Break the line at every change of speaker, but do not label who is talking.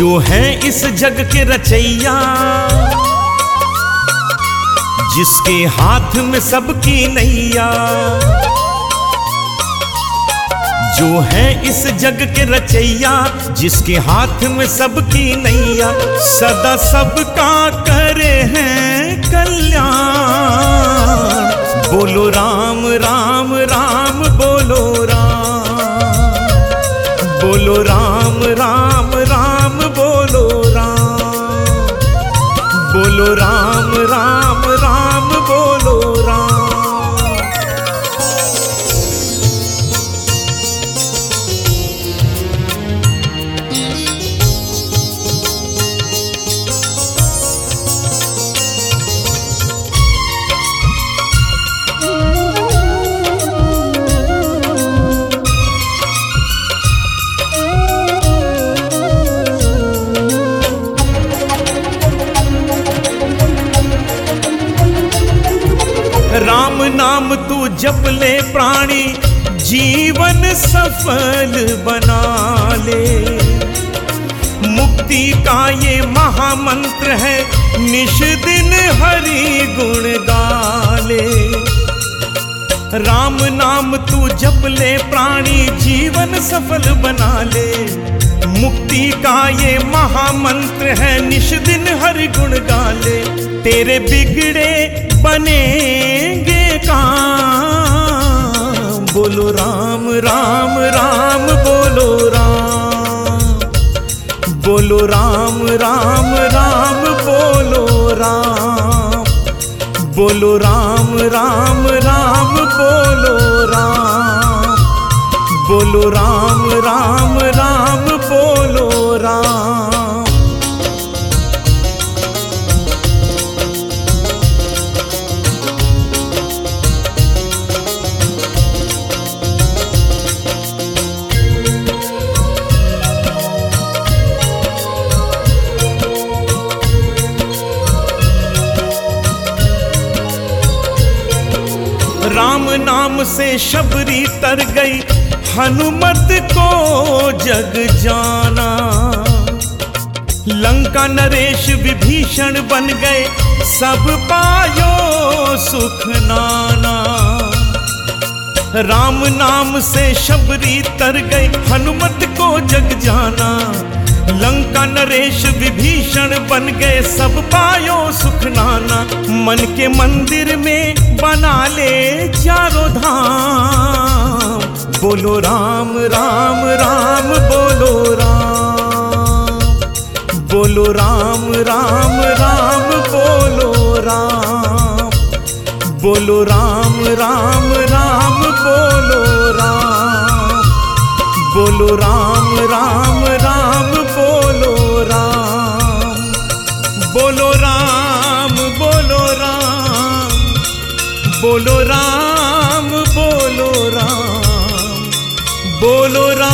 जो है इस जग के रचैया, जिसके हाथ में सबकी नैया। जो है इस जग के रचैया, जिसके हाथ में सबकी नैया। सदा सबका करे हैं कल्याण। बोलो राम राम राम बोलो राम। बोलो राम राम राम बोलो राम। बोलो राम राम राम बोलो राम। राम नाम तू जप ले प्राणी, जीवन सफल बना ले। मुक्ति का ये महामंत्र है, निश दिन हरि गुण गाले। राम नाम तू जप ले प्राणी, जीवन सफल बना ले। मुक्ति का ये महामंत्र है, निश दिन हरि गुण गाले। तेरे बिगड़े बनेंगे काम। बोलो राम राम राम बोलो राम। बोलो राम राम राम बोलो राम। बोलो राम राम राम बोलो राम। बोलो राम राम राम बोलो राम। राम नाम से शबरी तर गई, हनुमत को जग जाना। लंका नरेश विभीषण बन गए, सब पायो सुख नाना। राम नाम से शबरी तर गई, हनुमत को जग जाना। लंका नरेश विभीषण बन गए, सब पायो सुख नाना। मन के मंदिर में बना ले चारों धाम। बोलो राम राम राम बोलो राम। बोलो राम राम राम बोलो राम। बोलो राम राम राम बोलो राम। बोलो राम राम राम बोलो राम। बोलो राम बोलो राम। बोलो राम बोलो राम। बोलो राम।